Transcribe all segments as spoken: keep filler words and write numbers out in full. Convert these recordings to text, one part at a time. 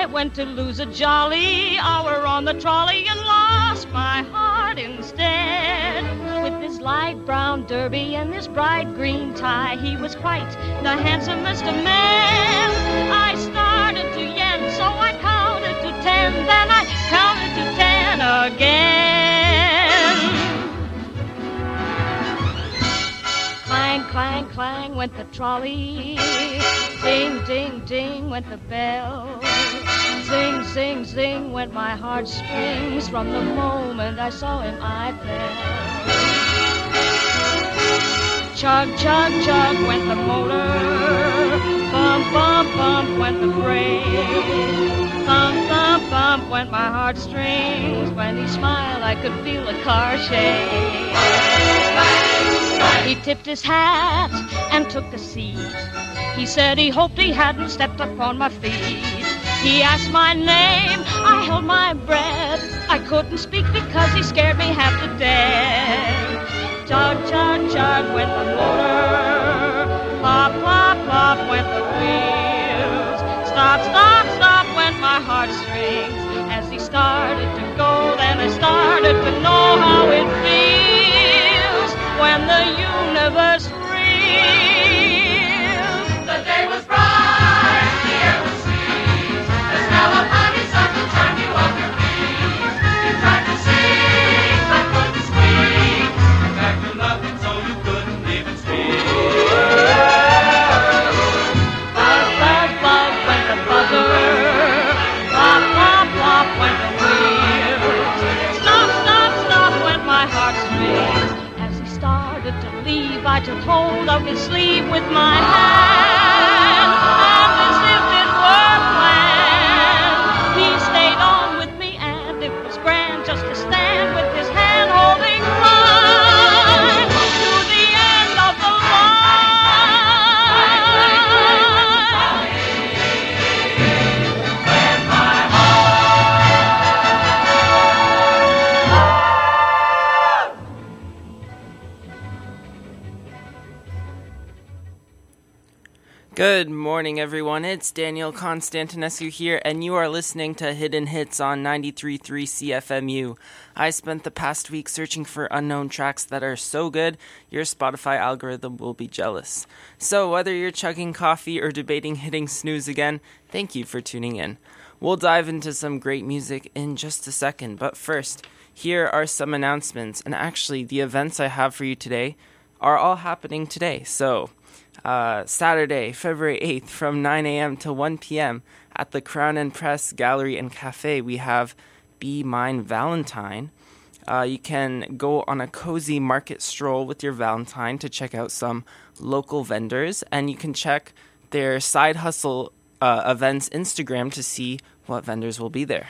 went to lose a jolly hour on the trolley and lost my heart instead. With his light brown derby and his bright green tie, he was quite the handsomest of men. I started to yen, so I counted to ten, then I counted to ten again. Clang, clang, clang went the trolley. Ding, ding, ding went the bell. Zing, zing, zing went my heartstrings. From the moment I saw him I fell. Chug, chug, chug went the motor. Bump, bump, bump went the freight. Thump, thump, thump went my heartstrings. When he smiled I could feel the car shake. He tipped his hat and took a seat. He said he hoped he hadn't stepped upon my feet. He asked my name, I held my breath. I couldn't speak because he scared me half to death. Chug, chug, chug went the motor. Plop, plop, plop went the wheels. Stop, stop, stop went my heartstrings. As he started to go, then I started to know how it feels when the universe reels. The day was bright, the air was sweet. The smell of honeysuckle turned you off your feet. You tried to sing, but couldn't squeak. In fact, you loved him so you couldn't even speak. Buzz, buzz, buzz went the buzzer. Plop, plop, plop went the wheels. Stop, stop, stop went my heartstrings. As he started to leave, I took hold of his sleeve with my hand, and as if it were planned, he stayed on with me, and it was grand just to stand with his hand holding mine to the end of the Good morning, everyone. It's Daniel Constantinescu here, and you are listening to Hidden Hits on ninety-three point three C F M U. I spent the past week searching for unknown tracks that are so good, your Spotify algorithm will be jealous. So whether you're chugging coffee or debating hitting snooze again, thank you for tuning in. We'll dive into some great music in just a second, but first, here are some announcements, and actually the events I have for you today are all happening today, so... Uh, Saturday, February eighth, from nine a.m. to one p.m. at the Crown and Press Gallery and Cafe, we have Be Mine Valentine. Uh, you can go on a cozy market stroll with your Valentine to check out some local vendors, and you can check their Side Hustle uh, events Instagram to see what vendors will be there.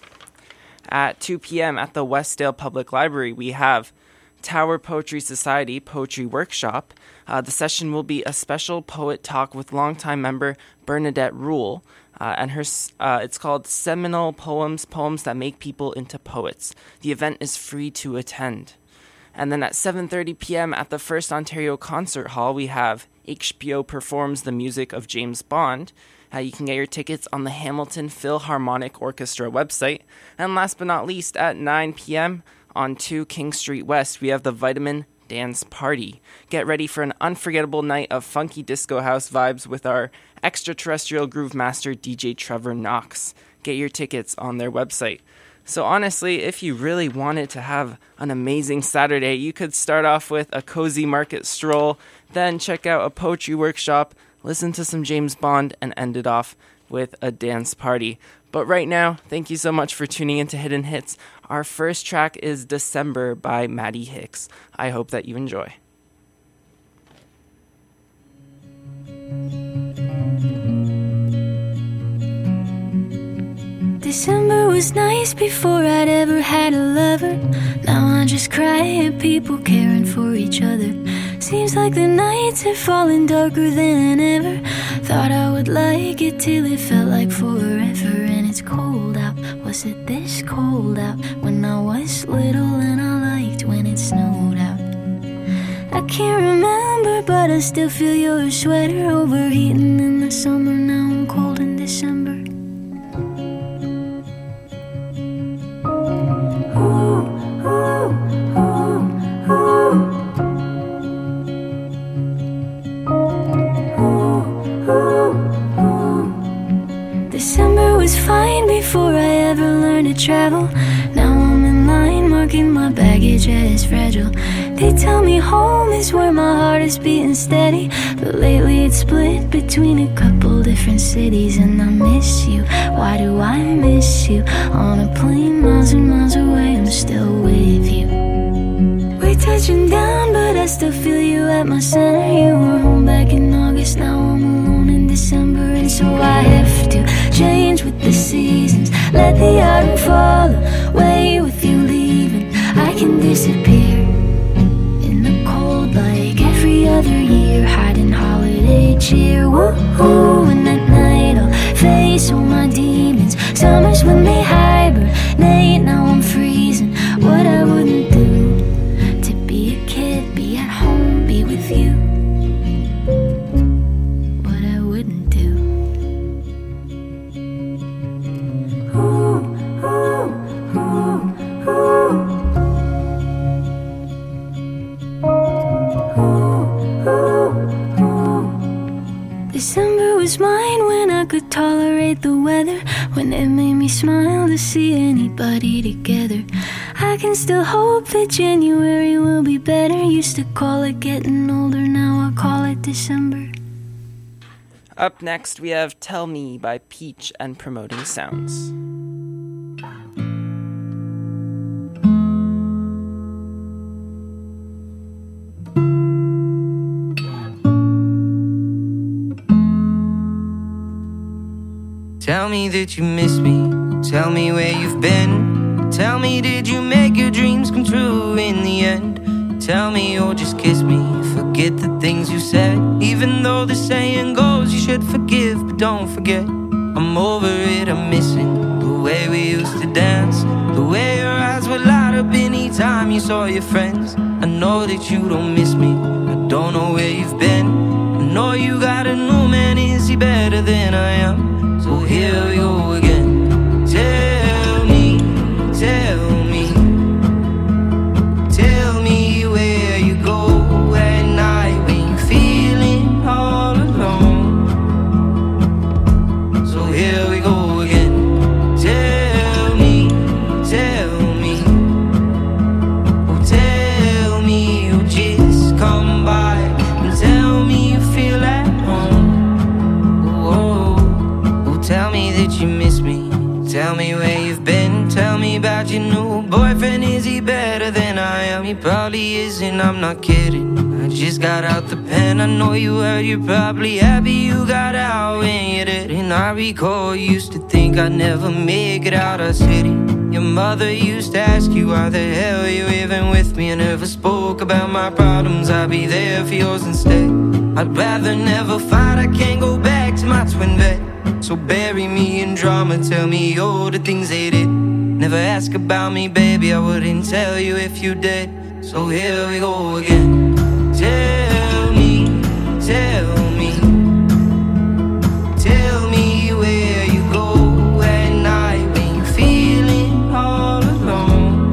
At two p.m. at the Westdale Public Library, we have Tower Poetry Society Poetry Workshop. Uh, the session will be a special poet talk with longtime member Bernadette Rule, uh, and her uh, it's called Seminal Poems, Poems That Make People into Poets. The event is free to attend. And then at seven thirty p.m. at the First Ontario Concert Hall, we have H B O Performs the Music of James Bond. Uh, you can get your tickets on the Hamilton Philharmonic Orchestra website. And last but not least, at nine p.m. on two King Street West, we have the Vitamin Dance Party. Get ready for an unforgettable night of funky disco house vibes with our extraterrestrial groove master D J Trevor Knox. Get your tickets on their website. So honestly, if you really wanted to have an amazing Saturday, you could start off with a cozy market stroll, then check out a poetry workshop, listen to some James Bond, and end it off with a dance party. But right now, thank you so much for tuning into Hidden Hits. Our first track is December by Maddie Hicks. I hope that you enjoy. December was nice before I'd ever had a lover. Now I just cry at people caring for each other. Seems like the nights have fallen darker than ever. Thought I would like it till it felt like forever. And it's cold out, was it this cold out? When I was little and I liked when it snowed out. I can't remember, but I still feel your sweater overheating in the summer. Now I'm cold in December. December was fine before I ever learned to travel. Now I'm in line marking my baggage as fragile. They tell me home is where my heart is beating steady, but lately it's split between a couple different cities. And I miss you, why do I miss you? On a plane miles and miles away, I'm still with you. We're touching down, but I still feel you at my center. You were home back in August, now I'm alone in December. And so I have to change with the seasons, let the autumn fall away with you leaving. I can disappear in the cold like every other year, hiding holiday cheer. Woo-hoo, and at night I'll face all my demons. Summers when they hibernate, now I'm freezing. What I wouldn't do to be a kid, be at home, be with you. What I wouldn't do. Ooh, ooh, ooh, ooh. December was mine when I could tolerate the weather, when it made me smile to see anybody together. I can still hope that January will be better. Used to call it getting older, now I call it December. Up next, we have Tell Me by Peach and Promoting Sounds. Tell me that you miss me, tell me where you've been. Tell me, did you make your dreams come true in the end? Tell me, or just kiss me, forget the things you said. Even though the saying goes, you should forgive, but don't forget. I'm over it, I'm missing the way we used to dance, the way your eyes would light up anytime you saw your friends. I know that you don't miss me, I don't know where you've been. I know you got a new man, is he better than I am? So here we go again. Tell me, tell me, tell me where you go at night when you're feeling all alone. So here we go again. Tell me, tell me, oh tell me you just come by and tell me you feel at home. Tell me that you miss me, tell me where you've been. Tell me about your new boyfriend, is he better than I am? He probably isn't, I'm not kidding. I just got out the pen, I know you heard, you're probably happy you got out when you did. And I recall you used to think I'd never make it out of city. Your mother used to ask you why the hell you even with me. I never spoke about my problems, I'd be there for yours instead. I'd rather never fight, I can't go back to my twin bed. So bury me in drama, tell me all the things they did. Never ask about me, baby, I wouldn't tell you if you did. So here we go again. Tell me, tell me, tell me where you go at night when you're feeling all alone.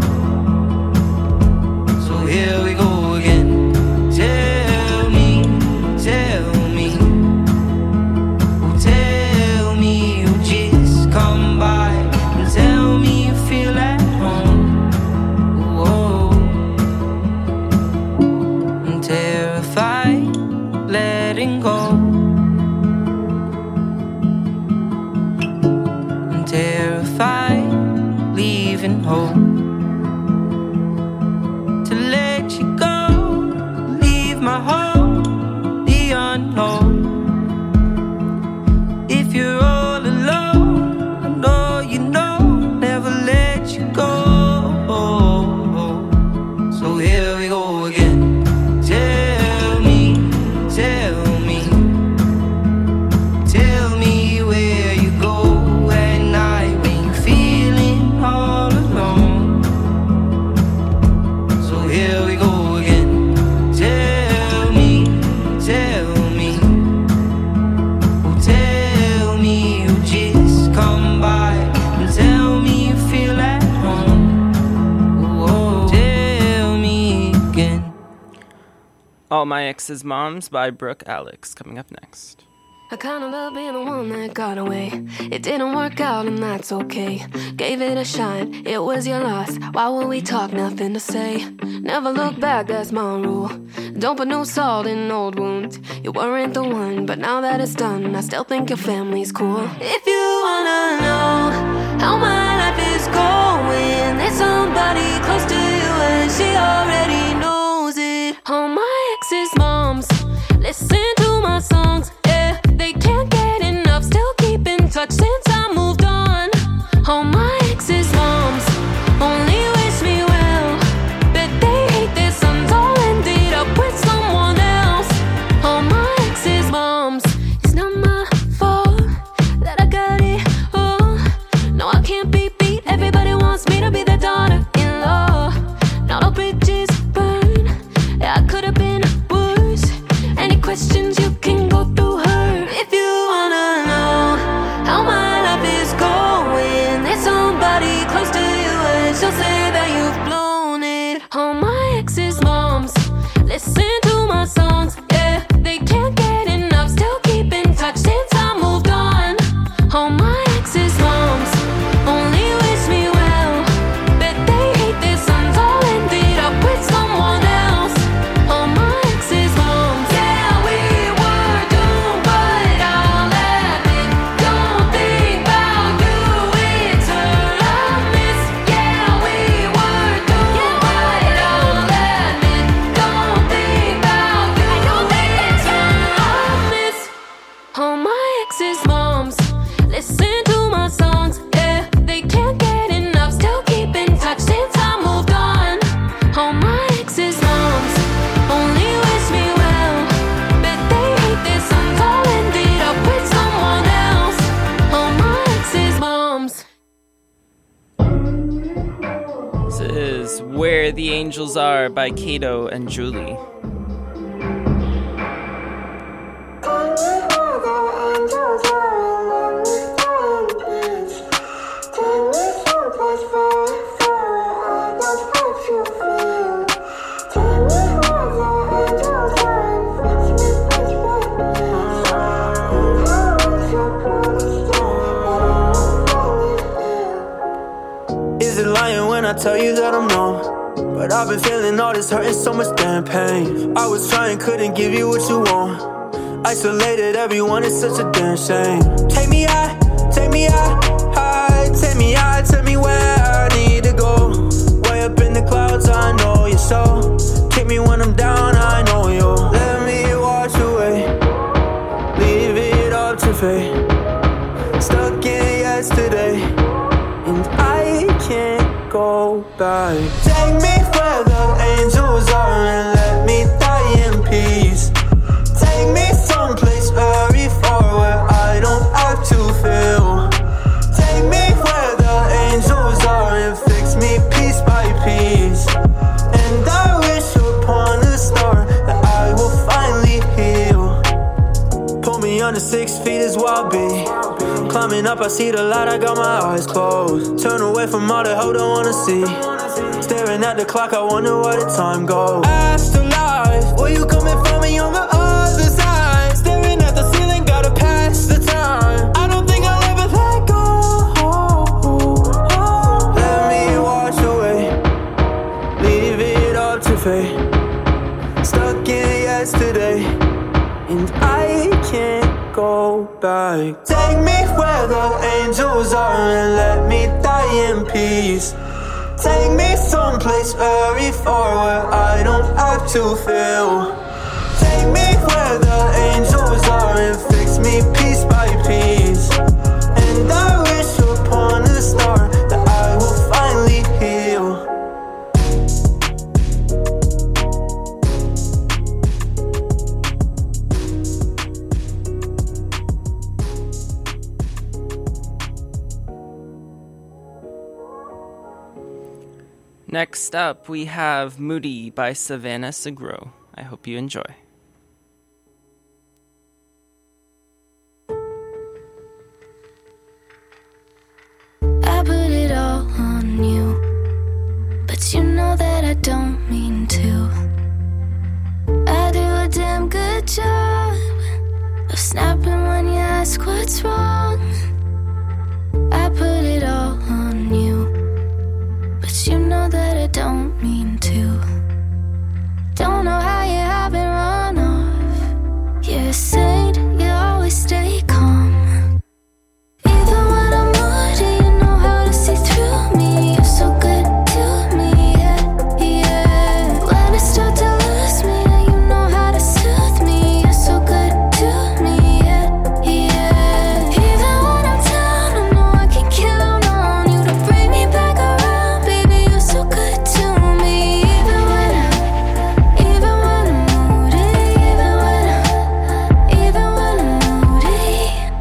So here we go again. Tell me, tell me, oh tell me you just come by and tell me you feel at home. Whoa. I'm terrified, letting go. I'm terrified, leaving home. To let you go, leave my home, the unknown. If you're all alone, I know you know, never let you go. So here we go again. Tell me, tell me, tell me where you go at night when you're feeling all alone. So here we go again. Tell me, tell me, oh tell me you just come by and tell me you feel at home. Whoa. Tell me again. All My Ex's Moms by Brooke Alex, coming up next. I kinda love being the one that got away. It didn't work out and that's okay. Gave it a shot, it was your loss. Why would we talk, nothing to say? Never look back, that's my rule. Don't put new salt in old wounds. You weren't the one, but now that it's done, I still think your family's cool. If you wanna know how my life is going, there's somebody close to you and she already knows it. All my ex's moms listen to my songs. They can't get enough, still keep in touch since I moved on. All my ex's moms only wish me well, but they hate their sons all ended up with someone else. All my ex's moms, it's not my fault that I got it all. No, I can't be beat, everybody wants me to be their daughter-in-law. Not all bridges burn, yeah, I could have been worse. Any questions you can go through her. If you wanna know how my life is going, there's somebody close to you and she'll say that you've blown it. All my ex's moms listen to my songs. Yeah, they can't get enough, still keep in touch since I moved on. All my ex's moms only wish me well, but they hate their sons all ended up with someone else. All my ex's moms, yeah, we were doomed, but I'll admit, don't think about you, it's her I miss. Yeah, we were doomed, but I'll admit, don't think about you, it's her I miss. All my ex's moms listen to my songs. Yeah, they can't get enough, still keep in touch since I moved on. All my ex's moms only wish me well, but they hate their sons all ended up with someone else. All my ex's moms. This is Where the Angels Are by Kato and Julie. Is it lying when I tell you that I'm numb? But I've been feeling all this hurt and so much damn pain. I was trying, couldn't give you what you want. Isolated, everyone is such a damn shame. Take me out, take me out, high. Take me out, tell me where I need to go. Way up in the clouds, I know you're so. Kick me when I'm down, I know you'll let me wash away. Leave it up to fate. Stuck in yesterday, and I can't go back. Take me where the angels are and let me die in peace. Take me someplace very far where I don't have to feel. Take me where the angels are and fix me piece by piece. And I wish upon a star that I will finally heal. Pull me under six feet is where I'll be. Climbing up, I see the light, I got my eyes closed. Turn away from all the hope, don't wanna see. Staring at the clock, I wonder where the time goes. Afterlife, where you coming from me on the other side? Staring at the ceiling, gotta pass the time. I don't think I'll ever let go. Let me wash away. Leave it up to fate. Stuck in yesterday, and I can't go back. Take me where the angels are and let me die in peace. Take me someplace very far where I don't have to feel. Take me where the angels are and fix me piece by piece. And I wish upon a star that I will finally heal. Next up, we have Moody by Savannah Segro. I hope you enjoy. I put it all on you, but you know that I don't mean to. I do a damn good job of snapping when what's wrong. I put it all on you, but you know that I don't mean to. Don't know how you haven't run off. You're a saint, you always stay calm. Even when I'm moody, you know how to see through me. You're so good to me, yeah, yeah. When I start to lose me, you know how to soothe me. You're so good to me, yeah, yeah. Even when I'm down, I know I can count on you to bring me back around. Baby, you're so good to me. Even when I, even when I'm moody, even when I, even when I'm moody,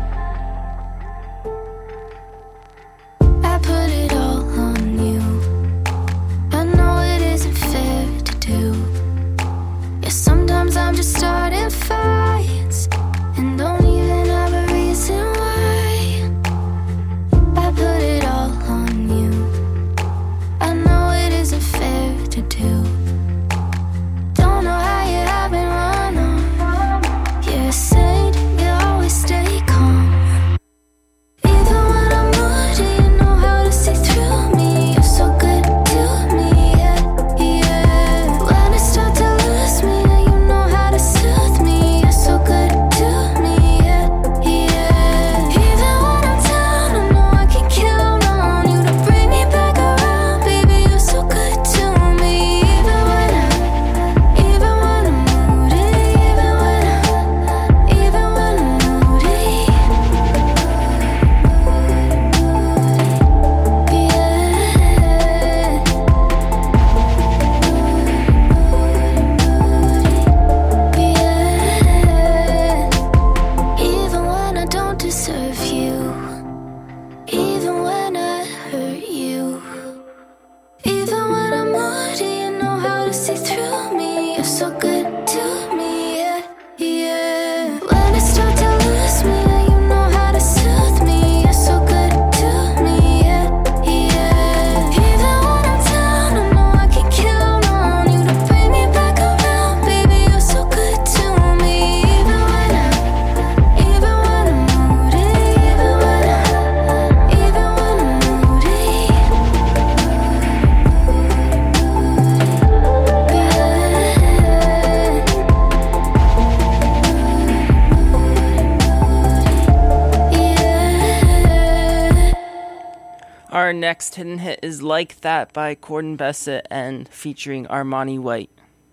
I put it all on you. I know it isn't fair to do. Yeah, sometimes I'm just starting fights and don't even have a reason why. I put it all on you. I know it isn't fair to do. Don't know how you haven't run off. You're a saint, you always stay calm. Even when I'm moody, you know how to see through me. You're so good to me, yeah, yeah. When I start to lose me, you know how to soothe me. You're so good to me, yeah, yeah. Even when I'm down, I know I can count on you to bring me back around. Baby, you're so good to me. Even when I, even when I'm moody, even when I, even when I'm moody, even when I don't deserve you, even when I hurt you, even when I'm moody, you know how to see through me. You're so good to me, yeah, yeah. When I start to lose me, you know how to soothe me. You're so good to me, yeah, yeah. Even when I'm down, I know I can count on you to bring me back around. Baby, you're so good to me. Even when I, even when I'm moody, even when I, even when I'm moody, yeah, yeah. Our next hidden hit is Like That by Corden Bessett and featuring Armani White.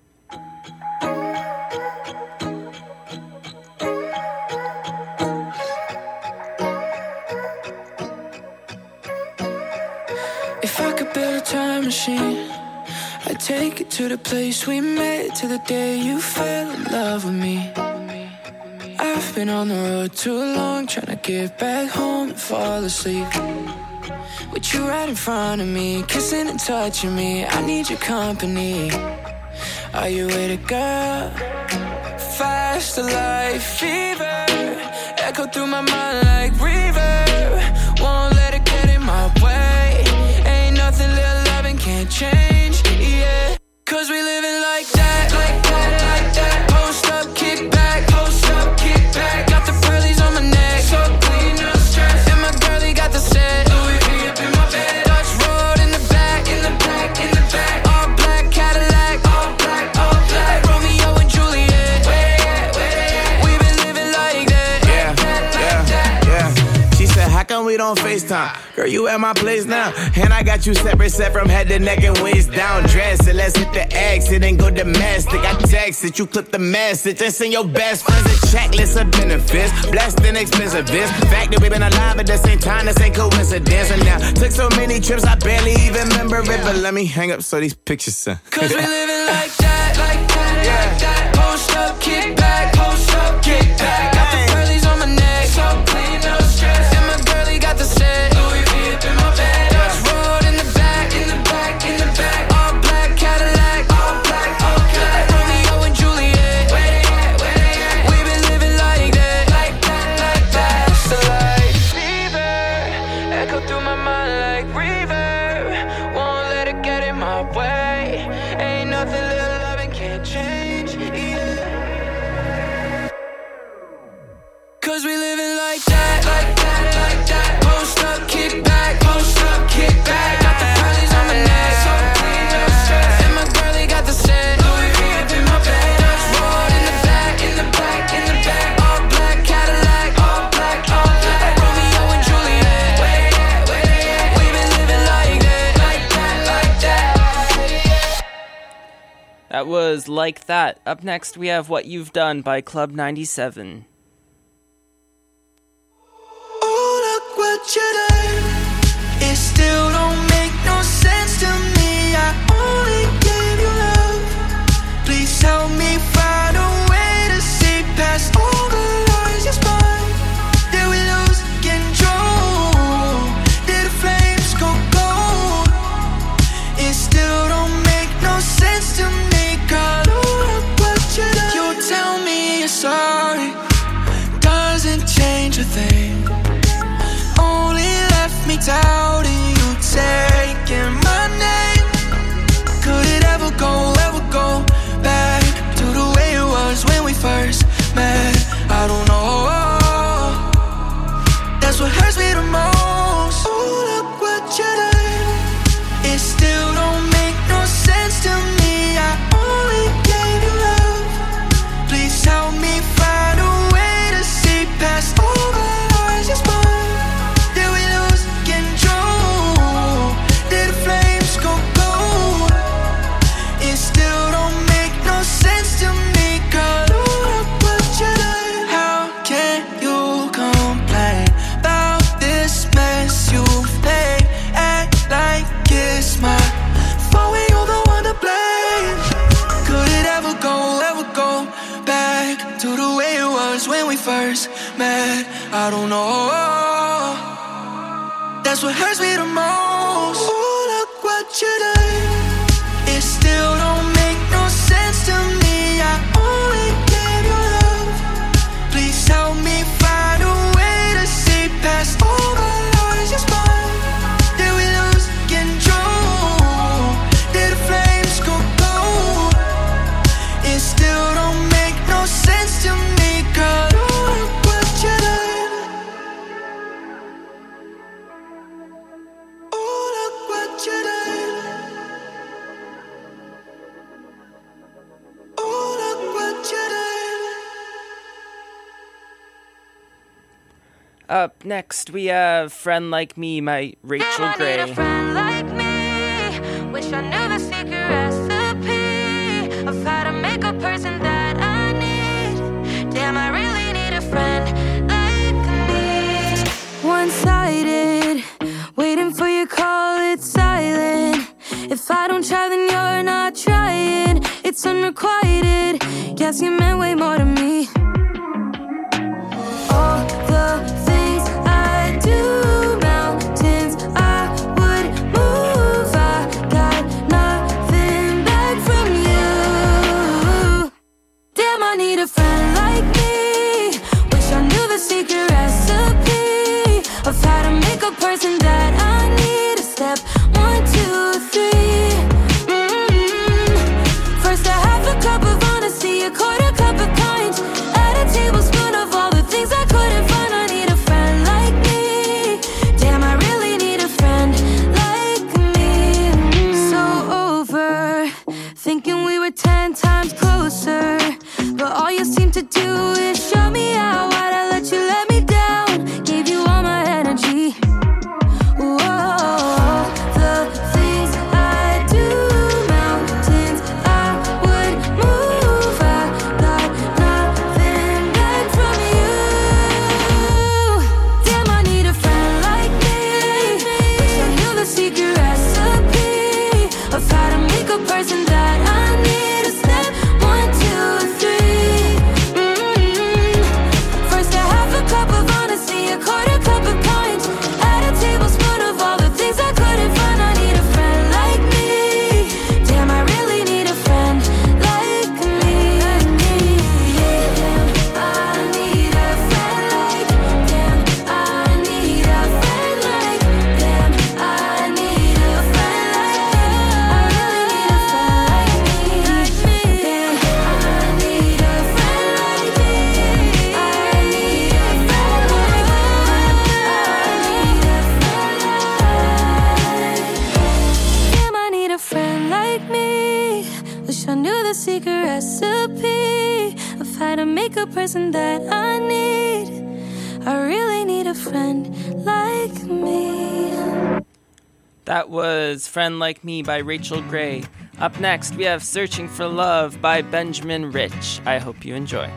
If I could build a time machine, I'd take it to the place we met, to the day you fell in love with me. I've been on the road too long, trying to get back home and fall asleep. With you right in front of me, kissing and touching me, I need your company. Are you with it, girl? Faster like fever, echo through my mind like reverb. Won't let it get in my way. Ain't nothing little loving can't change, yeah. Cause we living like that, like that, like that. Post up, kick back, post up, kick back. Got the pearlies on my neck, so clean, no stress. And my girlie got the set, Louis V up in my bed. Dutch road in the back, in the back, in the back. All black Cadillac, all black, all black. Romeo and Juliet, where they at, where they at? We been living like that, Yeah, like that, like yeah, that. yeah. She said, how come we don't FaceTime? Girl, you at my place now. And I got you separate, set from head to neck and waist down. Dress and let's hit the exit and go domestic. I texted you, clip the message and send your best friends a checklist of benefits. Blessed and expensive this. Fact that we been alive at the same time, this ain't coincidence. And now, took so many trips, I barely even remember it. But let me hang up so these pictures send. Cause we living like that, like that, like that. Post up, kick back, post up, kick back. Got the pearlies on my neck, so clean, no stress. And my girlie got the set, Louis V up in my bed. Dutch road in the back, in the back, in the back. All black Cadillac, all black, all black. Romeo and Juliet, where they at, where they at? We been living like that, like that, like that. So like fever, echo through my mind like reverb. Won't let it get in my way. Ain't nothing little loving can't change, yeah. Cause we living like that. That was Like That. Up next, we have What You've Done by Club ninety-seven. Oh, look what you done. It still don't make no sense to me. I only gave you love. Please help me find a way to see past all the lies you spun. Did we lose control? Did the flames go cold? It still don't make no sense to me, girl. Oh, look what you done. You tell me you're sorry, doesn't change a thing. Only left me doubting you, taking my name. Could it ever go, ever go back to the way it was when we first met? I don't know. That's what hurts me the most. Oh, look what you done. It still don't make no sense to me. I only gave you love. Please help me find a way to see past all the lies you spun. Did we lose control? Did the flames go cold? It still don't make no sense to me, girl. Oh, look what you done. How can you complain about this mess you've made? Act like it's my fault when you're the one to blame. Could it ever go, ever go back to the way it was when we first met? I don't know. That's what hurts me the most. Oh, look what you done. It still don't make no sense to me. I only gave you love. Please help me find a way to see past all the lies you spun. Did we lose control? Did the flames go cold? It still don't make no sense to me, girl. Oh, look what you done. Oh, look what you done. Oh, look what you done. Up next, we have Friend Like Me by Rachel I need a Gray. friend like me. Wish I knew the secret recipe of how to make a person that I need. Damn, I really need a friend like me. One-sided, waiting for your call, it's silent. If I don't try, then you're not trying. It's unrequited. Guess you meant way more to me. All the things I do, mountains I would move. I got nothing back from you. Damn, I need a friend like me. Wish I knew the secret recipe of how to make a person that I need. A step one, two, three. Mm-hmm. First a half a cup of honesty, a quarter cup of pints. Add a tablespoon of all the things I couldn't find. I need a friend like me. Damn, I really need a friend like me. So over, thinking we were ten times closer, but all you seem to do is show me out. Why'd I let you let me down? Gave you all my energy. Whoa, the things I do, mountains I would move. I got nothing back from you. Damn, I need a friend like me. Wish I knew the secret recipe of how to make a person that I need. A step one, two, three. Mm-hmm. First a half a cup of honesty, a quarter cup of pints. Add a tablespoon of all the things I couldn't find. I need a friend like me. Damn, I really need a friend like me. Yeah, damn, I need a friend like. Damn, I need a friend like. Damn, I need a friend like. I really need a friend like me. Damn, I need a friend like me. I need a friend like. Damn, I need a friend like me. Wish I knew the secret recipe of how to make a person that I need. I really need a friend like me. That was Friend Like Me by Rachel Gray. Up next, we have Searching for Love by Benjamin Rich. I hope you enjoy.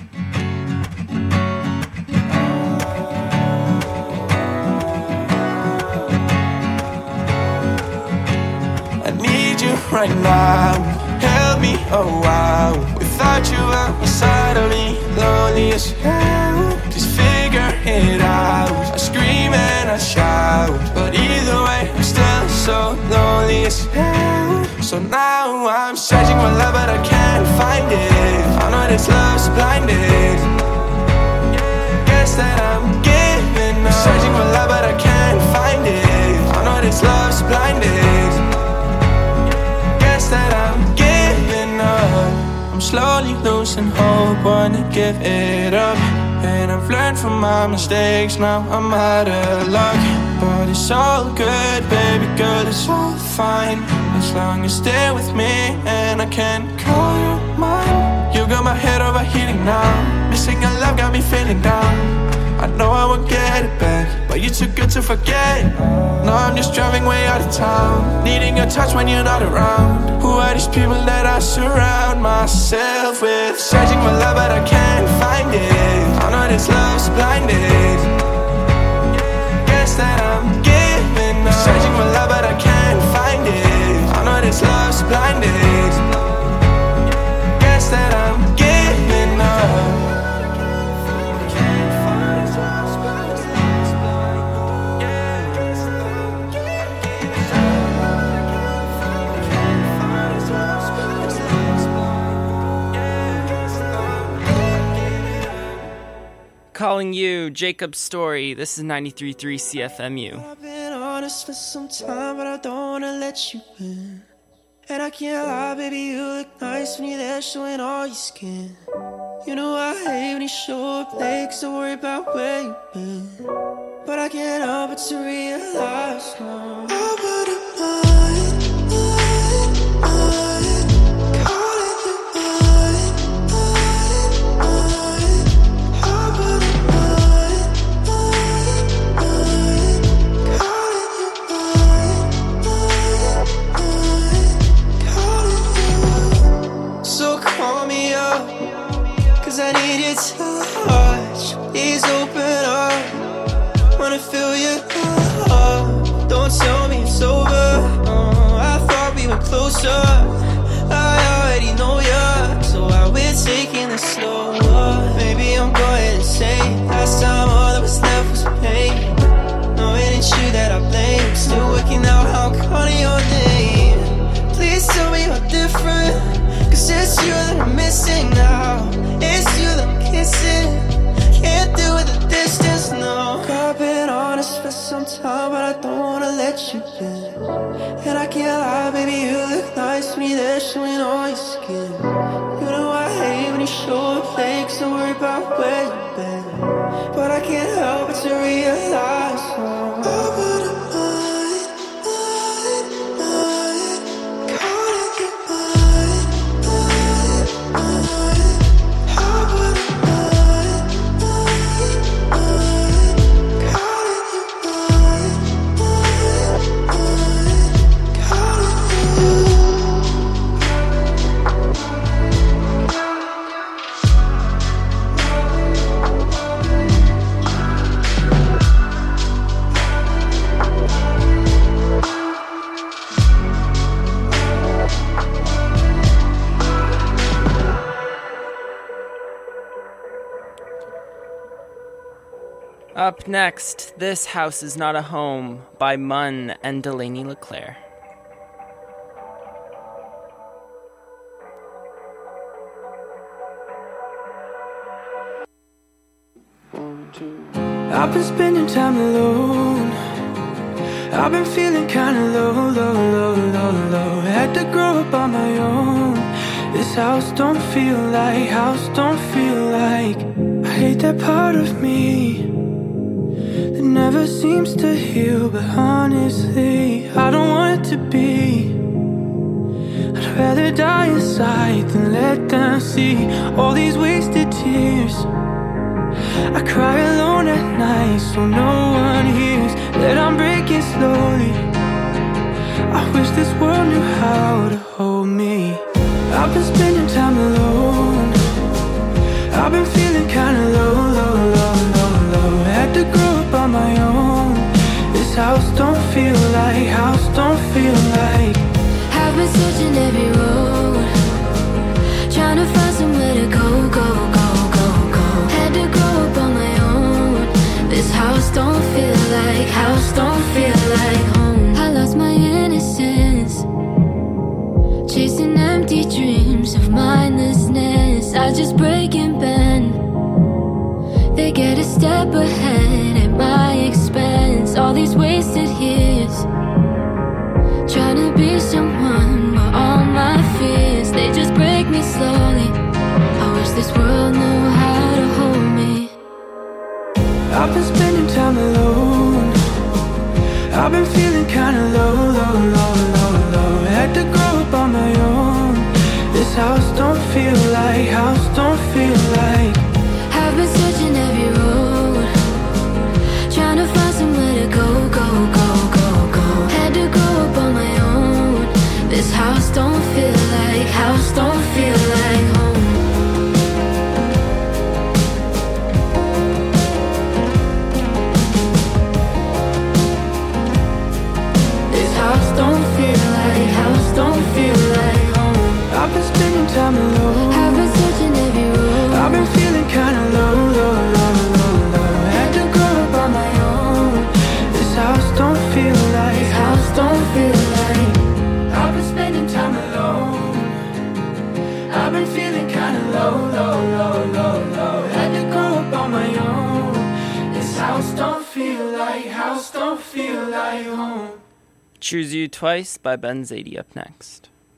I need you right now. Help me a while. Without you at my side, I'll be lonely as hell. Just figure it out. I scream and I shout, but either way, I'm still so lonely as hell. So now I'm searching for love, but I can't find it. I know this love's blinded. Guess that I'm giving up. Searching for love, but I can't find it. I know this love's blinded. Guess that I'm giving up. I'm slowly losing hope, wanna give it up. And I've learned from my mistakes, now I'm out of luck. But it's all good, baby girl, it's all fine. As long as you're with me and I can call you mine. You got my head overheating now. Missing your love got me feeling down. I know I won't get it back, but you're too good to forget. Now I'm just driving way out of town, needing your touch when you're not around. Who are these people that I surround myself with? Searching for love but I can't find it. I know this love's blinded. Guess that I'm giving up. Searching for love but I can't find it. I know this love's blinded. Guess that I'm giving up. Calling you, Jacob Story. This is ninety-three point three C F M U. I've been honest for some time, but I don't wanna let you in. And I can't lie, baby, you look nice when you're there showing all your skin. You know I hate when you show up late, cause I worry about where you've been. But I can't help but to realize now I wouldn't mind, mind, mind calling you mine, mine, mine. I wouldn't mind, mind, mind calling you mine, mine, mine calling you. So call me up, cause I need your touch. Please open up, wanna feel your love. Don't tell me it's over. uh, I thought we were closer. I already know ya, so why we're taking this slower. Maybe I'm going insane. Last time all that was left was pain. Knowing it's you that I blame. Still working out how I'm calling your name. Please tell me you're different, cause it's you that I'm missing now. It's you that I'm kissing. Can't do it the distance, no. I've been honest for some time, but I don't wanna let you in. And I can't lie, baby, you look nice when you're there showing all your skin. You know I hate when you show up late, cause I worry about where you've been. But I can't help but to realize oh, I wouldn't mind, mind, mind calling you mine, mine, mine. I wouldn't mind, mind, mind calling you mine, mine, mine calling you. Up next, This House Is Not a Home by Munn and Delaney LeClaire. I've been spending time alone. I've been feeling kinda low, low, low, low, low. Had to grow up on my own. This house don't feel like, house don't feel like. I hate that part of me that never seems to heal. But honestly, I don't want it to be. I'd rather die inside than let them see all these wasted tears. I cry alone at night so no one hears that I'm breaking slowly. I wish this world knew how to hold me. I've been spending time alone. I've been feeling kinda low, low, low, low, low. Had to grow up on my own. This house don't feel like, house don't feel like. I've been searching every road, trying to find somewhere to go, go, go, go, go. Had to grow up on my own. This house don't feel like, house don't feel like home. I lost my innocence, chasing empty dreams of mindlessness. I just break and bend. They get a step ahead at my expense. All these wasted years, trying to be someone, but all my fears, they just break me slowly. I wish this world knew how to hold me. I've been spending time alone. I've been feeling kinda low, low, low, low, low. Had to grow up on my own. This house don't feel like, house don't feel like. I've been searching every road, trying to find somewhere to go, go, go, go, go. Had to grow up on my own. This house don't feel like, house don't feel like home. This house don't feel like, house don't feel like home. I've been spending time alone. I've been searching every road. I've been feeling kinda low, low, low, low, low. Had to grow up on my own. This house don't feel like, This house don't feel like. I've been spending time alone. I've been feeling kinda low, low, low, low, low. Had to grow up on my own. This house don't feel like, house don't feel like home. Choose You Twice by Ben Zadie up next.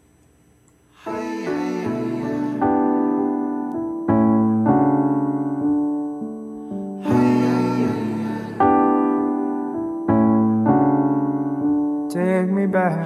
Take me back,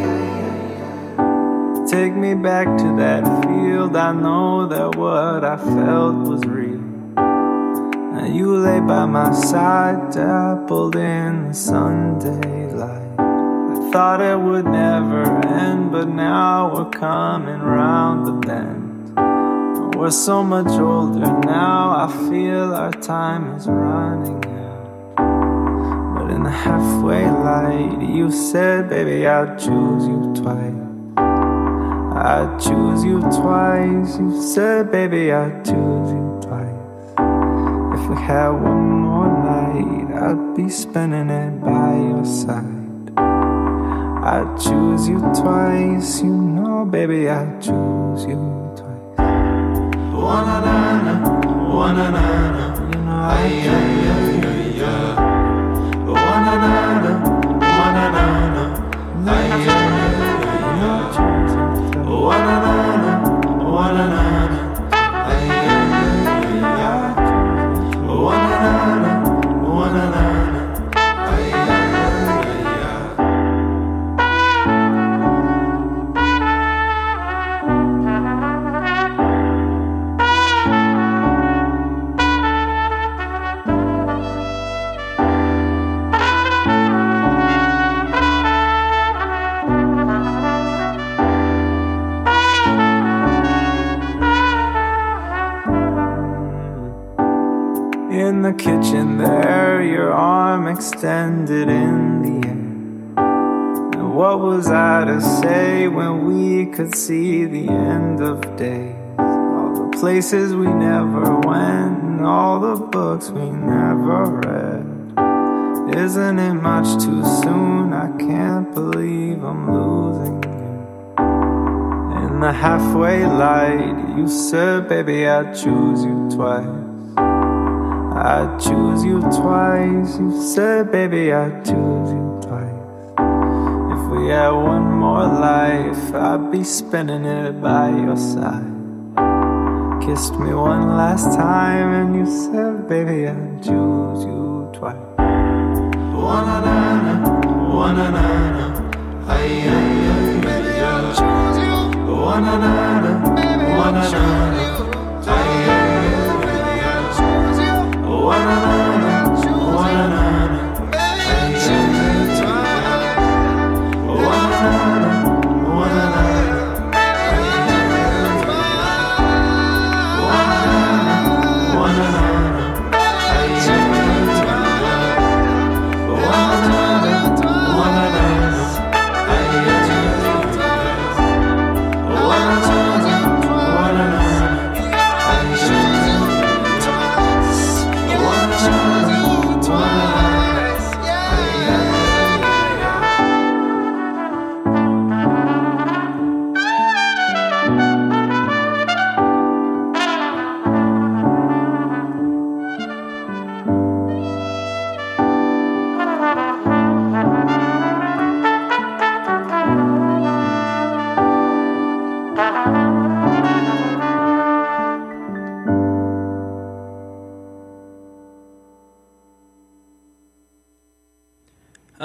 take me back to that field. I know that what I felt was real. Now you lay by my side, dappled in the Sunday light. I thought it would never end, but now we're coming round the bend. We're so much older now, I feel our time is running out. But in the halfway light, you said, baby, I'd choose you twice. I'd choose you twice. You said, baby, I'd choose you twice. If we had one more night, I'd be spending it by your side. I'd choose you twice. You know, baby, I'd choose you twice. Wa-na-na-na, wa-na-na-na. You know, Ay, ay, ay, ay, ay. Wa-na-na-na, wa-na-na-na. Ay, ay, ay, ay, ay. Wa-na-na-na, wa-na-na-na. Ay, ay, ay, ay, ay. Wa-na-na-na, wa-na-na-na. Ay, ay, ay, ay, ay. in the kitchen there, your arm extended in the air. And what was I to say when we could see the end of days? All the places we never went and all the books we never read. Isn't it much too soon? I can't believe I'm losing you. In the halfway light, you said, baby, I'd choose you twice. I'd choose you twice. You said, baby, I'd choose you twice. If we had one more life, I'd be spending it by your side. Kissed me one last time and you said, baby, I'd choose you twice. Wa-na-na-na, wa-na-na-na. Ay, ay, ay, baby, I'll choose you. Wa-na-na-na, baby, I'll choose you. Ay, ay, ay, baby, I'll choose you. Wa-na-na-na, wa-na-na-na. Baby, I'll choose you. Wa-na-na-na.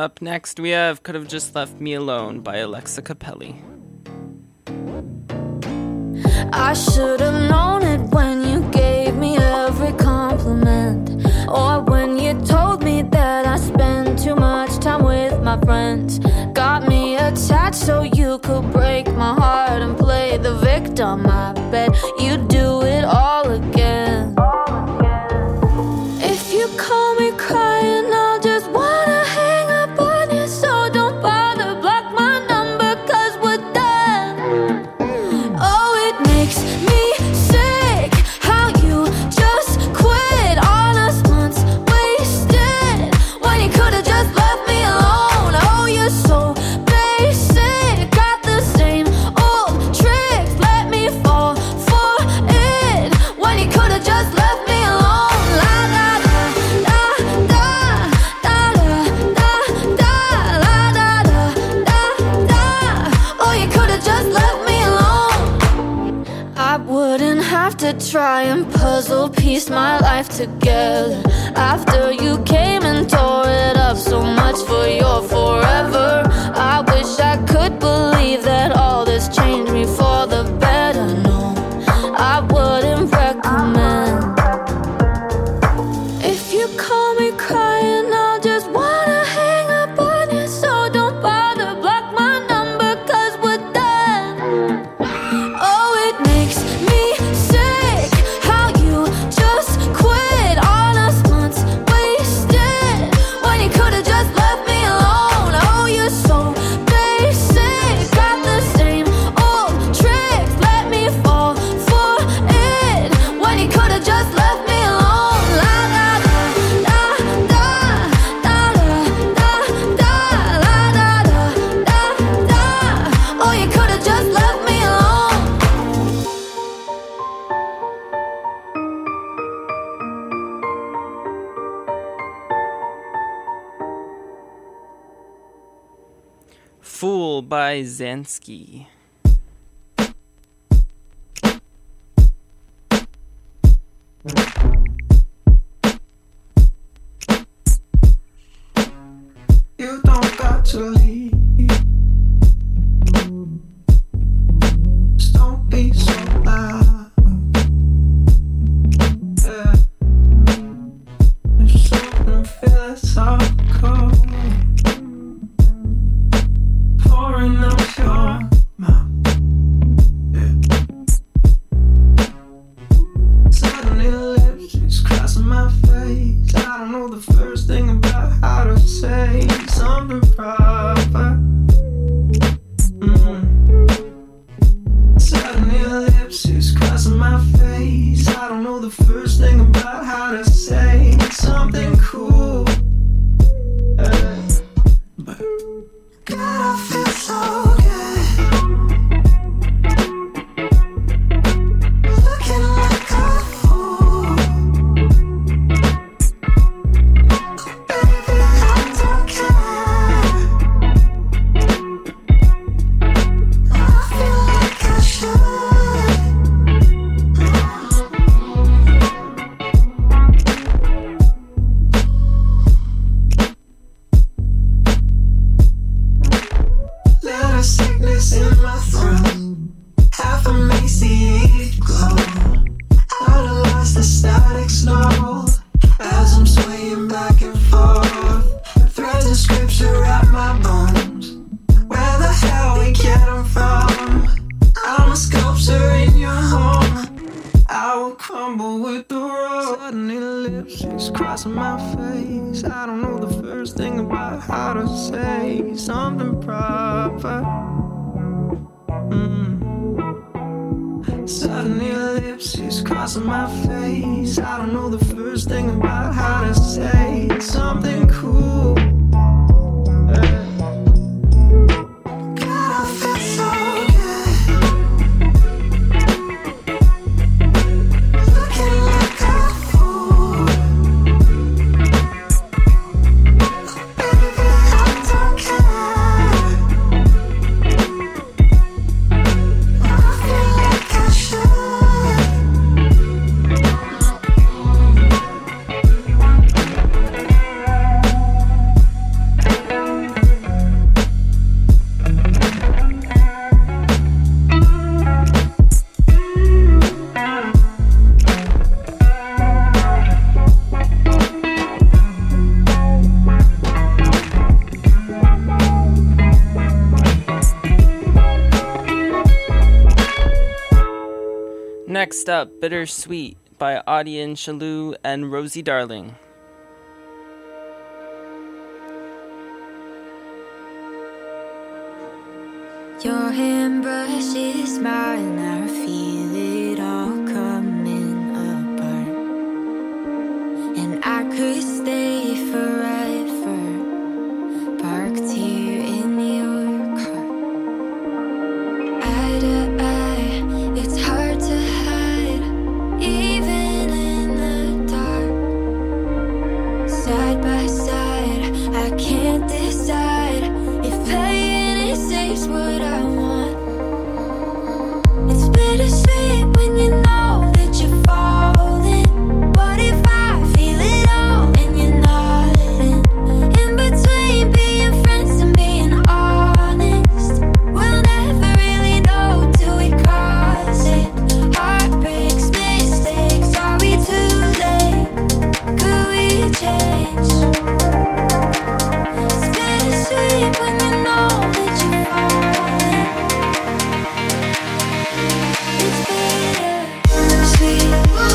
Up next, we have Could Have Just Left Me Alone by Alexa Capelli. I should have known it when you gave me every compliment, or when you told me that I spend too much time with my friends. Got me attached so you could break my heart and play the victim. I bet you'd do it all again. If you call me crying, I'll just wanna hang up on you, so don't bother, block my number, cause we're done. Oh, it makes me sick how you just quit on us months wasted, when you could've just left me alone. Oh, you're so basic, got the same old tricks, let me fall for it, when you could've just left me alone. La da da da da da da da la da da da da. Oh, you could've just left me alone. I wouldn't have to try and puzzle piece my life together after you came and tore it up. So much for your forever. I wish I could believe that all this changed me for the better. No, I wouldn't recommend. If you call me crying, I'll just wanna hang up on you, so don't bother, block my number, cause we're done. Oh, it makes me sick how you just quit on us months wasted, when you could've just left me alone. Oh, you're so basic, got the same old tricks, let me fall for it, when you could've just left me alone. La da da da da da da da la da da da da. Oh, you could've just left me alone. Fool by Zansky. You don't got to leave. Just don't be so loud. Yeah. There's something philosophical pouring out your mouth. Yeah. Suddenly lips just crossing my face. I don't know the first thing about how to say something proper. Mm. Suddenly lips just crossing my face. I don't know the first thing about how to say something cool. Uh, but God, I feel so good. Looking like a fool. Baby, I don't care. I feel like I should. Little sickness in my throat, half emaciated glow. Out of lost the static snow as I'm swaying back and forth. Threads of scripture wrap my bones. Where the hell we get them from? I'm a sculpture in your home. I will crumble with the road. Suddenly lips just crossing my face. I don't know the first thing about how to say something proper. Mm. Suddenly lips just crossing my face. I don't know the first thing about how to say something cool. Yeah. God, I feel so good. Looking like a fool. Baby, I don't care. I feel like I should. Next up, Bittersweet by Audien Chalou and Rosie Darling. Your hand brushes mine, I feel it all coming apart. And I could stay forever, parked here in your car. Eye to eye, it's hard to hide, even in the dark. Side by side, I can't decide if playing it safe's what I want. It's bittersweet when you know that you're falling. What if I feel it all and you're nothing? In between being friends and being honest, we'll never really know till we cross it. Heartbreaks, mistakes, are we too late? Could we change? It's bittersweet when you know that you're falling. It's bittersweet.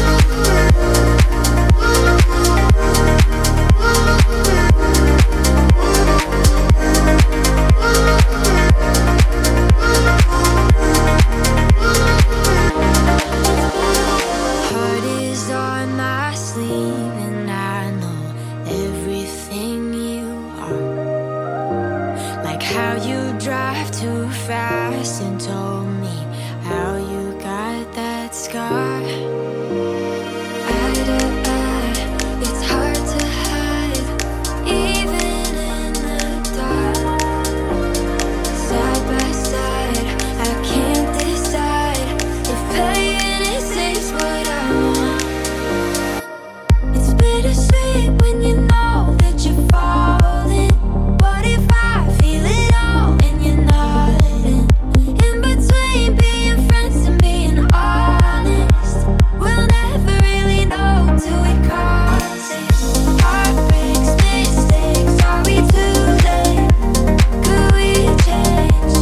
Heart is on my sleeve, and I know everything you are. Like how you drive too fast and told me how you got that scar. Eye to eye, it's hard to hide, even in the dark. Side by side, I can't decide if playing it safe's what I want. It's bittersweet when you know that you're falling. What if I feel it all and you're nothing? In between being friends and being honest, we'll never really know till we cross it. Heartbreaks, mistakes, are we too late? Could we change?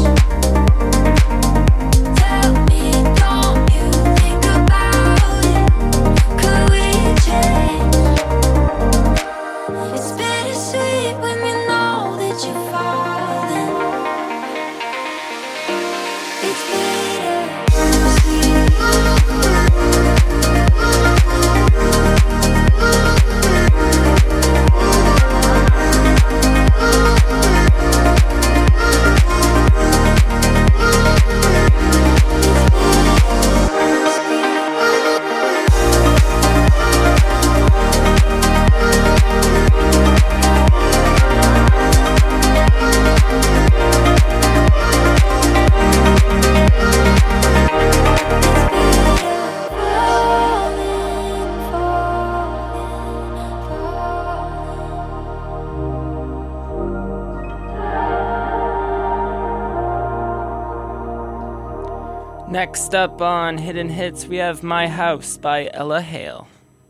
Tell me, don't you think about it? Could we change? It's bittersweet when you know that you're falling. It's Next up on Hidden Hits, we have My House by Ella Hale.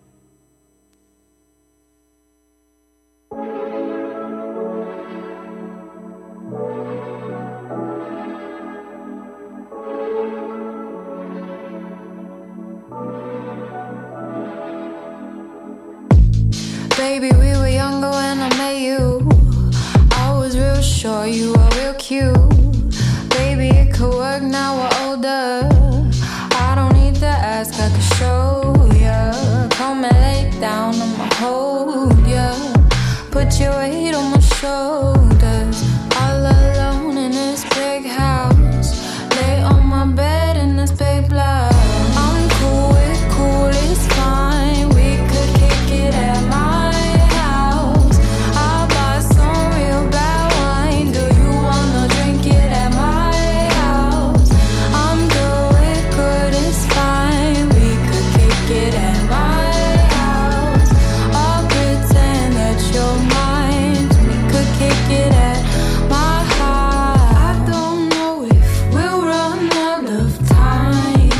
Baby, we were younger when I met you. I was real sure you were real cute. Baby, it could work now we're older. I don't need to ask, I can show ya. Come and lay down, I'ma hold ya. Put your weight on my shoulders. All alone in this big house. Lay on my bed in this big blouse. I'm cool, it's cool, it's fine. We could kick it at my house. I'll buy some real bad wine. Do you wanna drink it at my house? I'm good, we're good, it's fine. We could kick it at my house. I'll pretend that you're mine. We could kick it at my house. I don't know if we'll run out of time.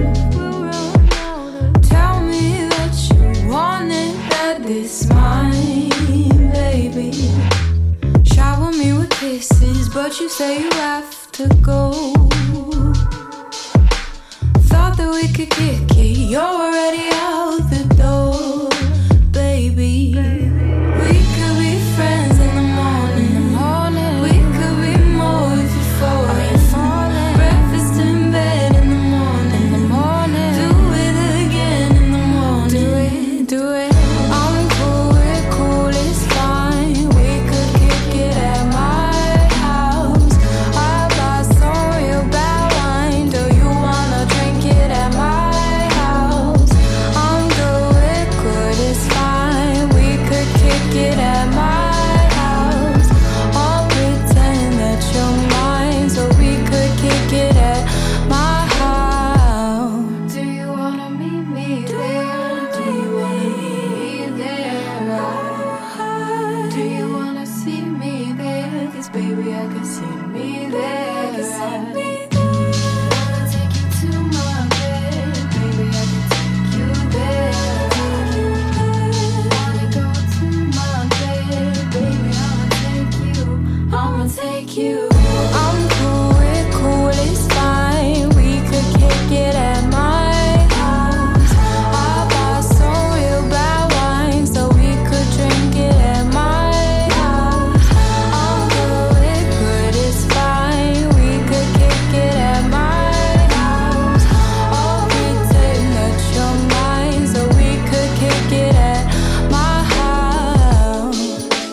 Tell me that you want it, that it's mine, baby. Shower me with kisses, but you say you have to go. Thought that we could kick it. You're already out the door, baby. We could be friends in the morning. We could be more if you're falling. Breakfast in bed in the morning. Do it again in the morning. Do it, do it. I'm cool, we're cool, it's fine. We could kick it at my house. I buy some real bad wine. Do you wanna drink it at my house? I'm good, we're good, it's fine. We could kick it at my house. I'll pretend that you're mine, so we could kick it at my house. Do you wanna meet me there? Do you wanna meet me there? Do you wanna see me there? 'Cause baby, I can see me there. I can see me there. Wanna take you to my bed, baby, I can take you there. Wanna go to my bed, baby, I'ma take you. I'ma take you. I'm cool, we're cool, it's fine. We could kick it at my house. I buy some real bad wine, so we could drink it at my house. I'm good, we're good, it's fine. We could kick it at my house. I'll pretend that you're mine, so we could kick it at my house.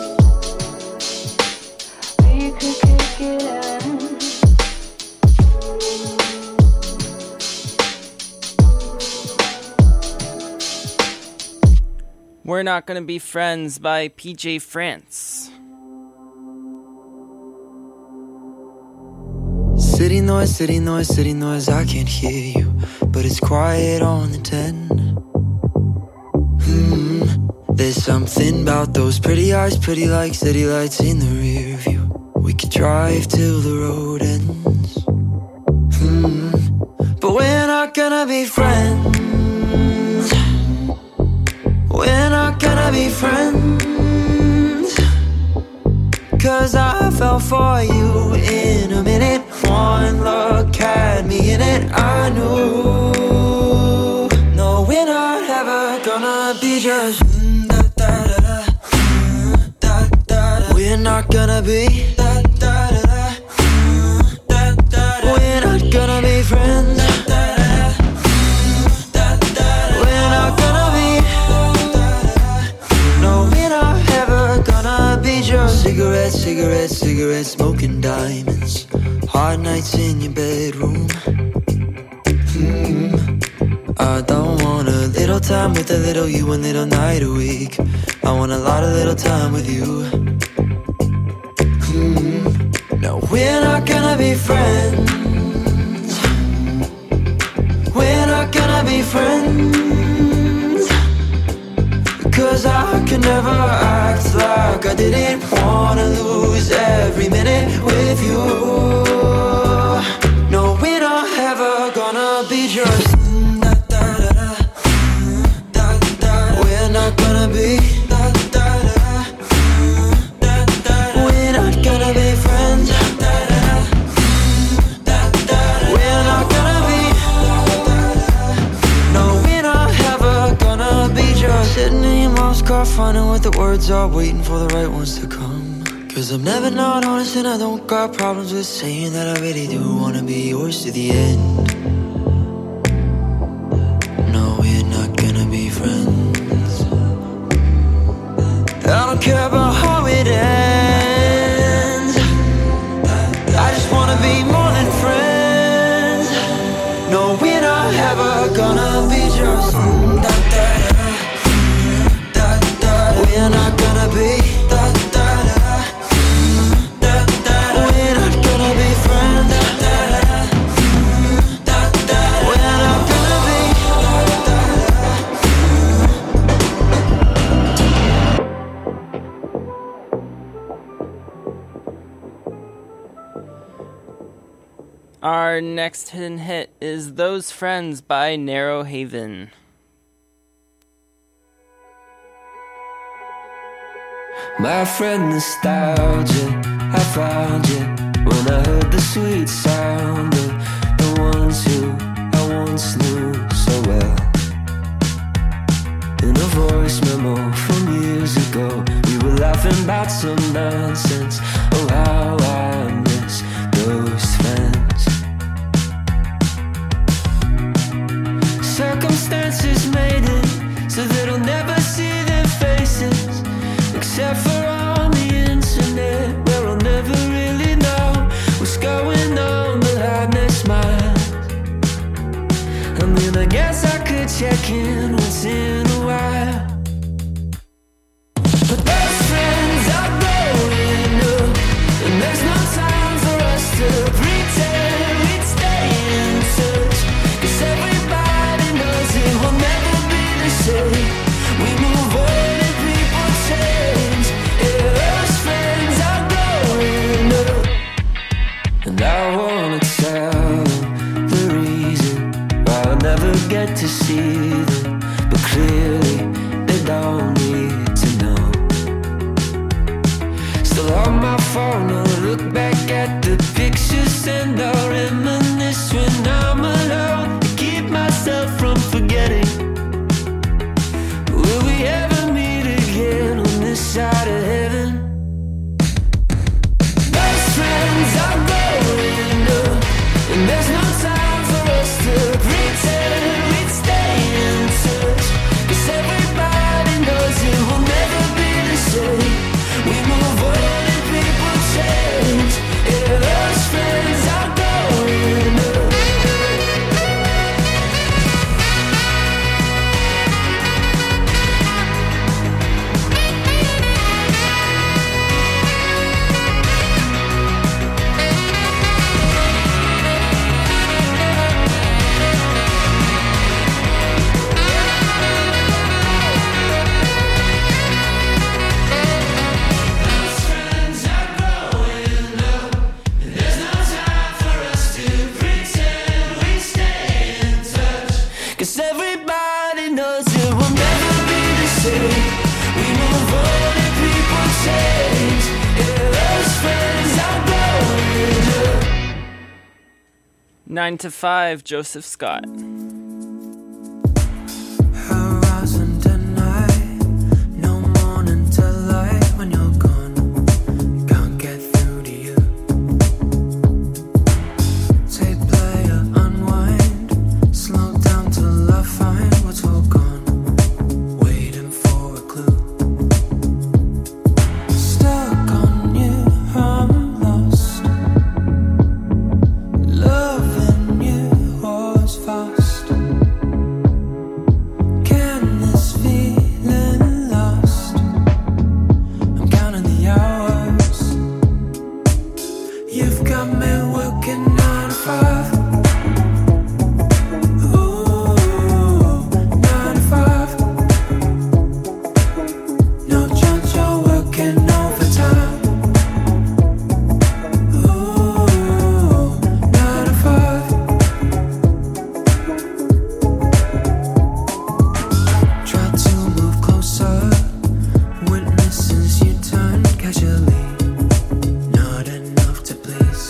We could kick it at. We're Not Gonna Be Friends by P J France. City noise, city noise, city noise, I can't hear you, but it's quiet on the ten. Hmm, there's something about those pretty eyes, pretty like city lights in the rear view. We could drive till the road ends. Hmm, but we're not gonna be friends. We're not gonna be friends. 'Cause I fell for you in a minute. One look had me in it, I knew. No, we're not ever gonna be just mm, da, da, da, da, mm, da, da, da. We're not gonna be da, da, da, da, mm, da, da, da. We're not gonna be friends. Da, da, da, da, da, da. We're not gonna be. No, we're not ever gonna be just cigarettes, cigarettes, cigarettes, smoking diamonds. Hard nights in your bedroom. Hmm. I don't want a little time with a little you, one little night a week. I want a lot of little time with you. Hmm. No, we're not gonna be friends. We're not gonna be friends. 'Cause I could never act like I didn't wanna lose every minute with you. No, we're not ever gonna be just mm, da, da, da, da, mm, da, da, da. We're not gonna be da, da, da, mm, da, da, da. We're not gonna be friends. Da, da, da, da, da, da. We're not gonna be da, da, da. No, we're not ever gonna be just sitting in your mom's car, finding what the words are, waiting for the right ones to come. 'Cause I'm never not honest and I don't got problems with saying that I really do wanna be yours to the end. No, we're not gonna be friends. I don't care about how it ends. I just wanna be more than friends. No, we're not ever gonna be just mm, da, da, da, da, da. We're not gonna be da, da, da, da, da. We're not gonna be friends. Da, da, da, da, da. We're not gonna be da, da, Our next hidden hit is Those Friends by Narrow Haven. My friend nostalgia, I found you when I heard the sweet sound of the ones who I once once knew so well. In a voice memo from years ago, we were laughing about some nonsense. Oh, how I miss those friends. Circumstances made it so that I'll never see their faces, except for on the internet, where I'll never really know what's going on behind their smile. I mean, I guess I could check in once in a while, but those friends are growing up, and there's no time for us to pretend we'd stay in touch, 'cause everybody knows it will never be the same. We move on and people change. Yeah, those friends are growing up, and I wanna tell them the reason why I'll never get to see them, but clearly they don't need to know. Still on my phone, I'll look back at the pictures and I'll reminisce when I'm alone to keep myself from forgetting. Will we ever meet again on this side of heaven? Those friends are growing up, and there's no time for us to pretend we'd stay in touch, 'cause everybody knows it will never be the same. We move on and people change. Yeah, those friends are growing up. Nine to five, Joseph Scott. Horizon tonight, no morning till light. When you're gone, can't get through to you. Tape player, unwind, slow down till I find what's all gone. Waiting for a clue. Stuck on you, I'm lost. Loving you was fast. Can this feeling last? I'm counting the hours. You've got me working nine to five. Ooh, nine to five. No chance you're working overtime. Ooh, nine to five. Try to move closer. Witnesses you turn casually. Not enough to please.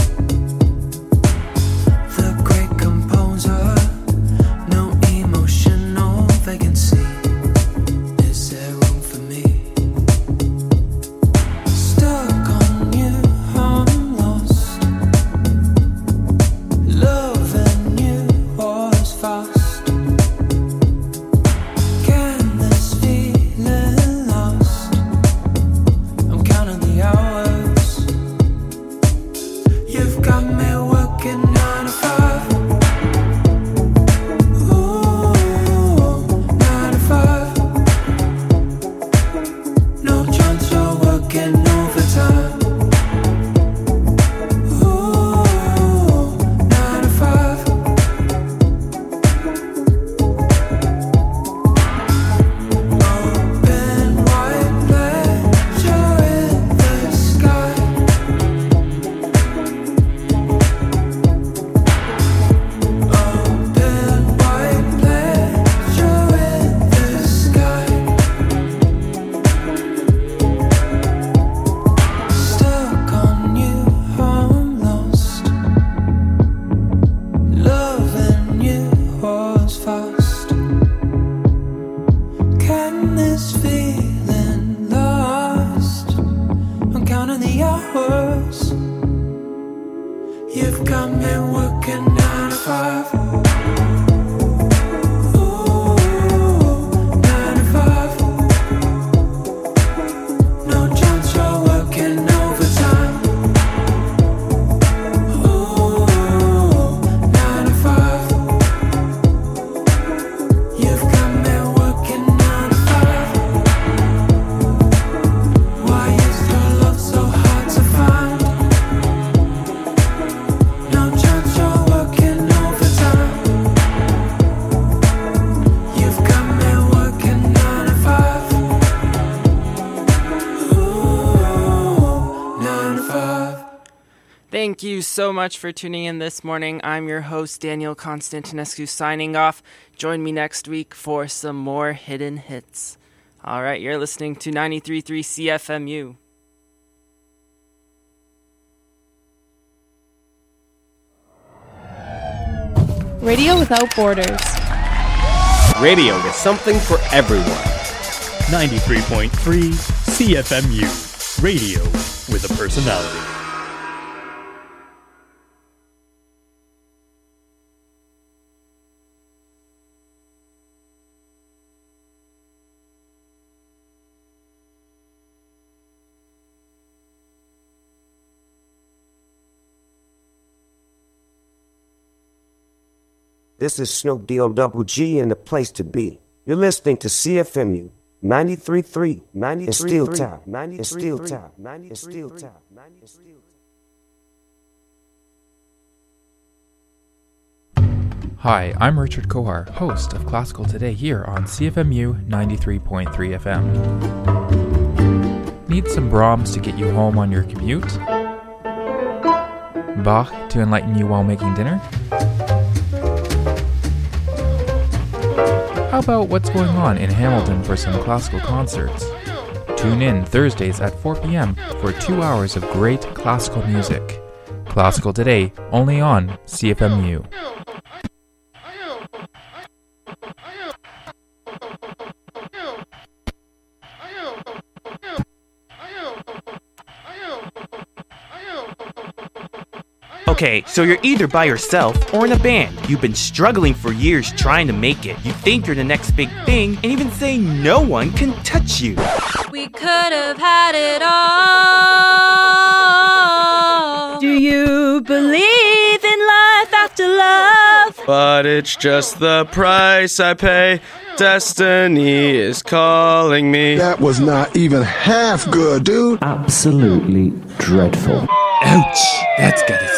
The great composer. No emotional vacancy. Is there room for me? Stuck on you, I'm lost. Loving you was fast. Can this feeling last? I'm counting the hours. You've got me working nine to five. Ooh, nine to five. No chance you're working overtime. Ooh, nine to five. Open wide pleasure in the sky. You've got me working nine to five. Thank you so much for tuning in this morning. I'm your host, Daniel Constantinescu, signing off. Join me next week for some more hidden hits. All right, you're listening to ninety-three point three C F M U. Radio without borders. Radio with something for everyone. ninety-three point three C F M U. Radio with a personality. This is Snoop D O Double G and the place to be. You're listening to C F M U ninety-three point three. It's Steel Town. It's Steel Town. It's Steel Town. Hi, I'm Richard Kohar, host of Classical Today here on C F M U ninety-three point three F M. Need some Brahms to get you home on your commute? Bach to enlighten you while making dinner? How about what's going on in Hamilton for some classical concerts? Tune in Thursdays at four p.m. for two hours of great classical music. Classical Today, only on C F M U. Okay, so you're either by yourself or in a band. You've been struggling for years trying to make it. You think you're the next big thing and even say no one can touch you. We could have had it all. Do you believe in life after love? But it's just the price I pay. Destiny is calling me. That was not even half good, dude. Absolutely dreadful. Ouch, that's gotta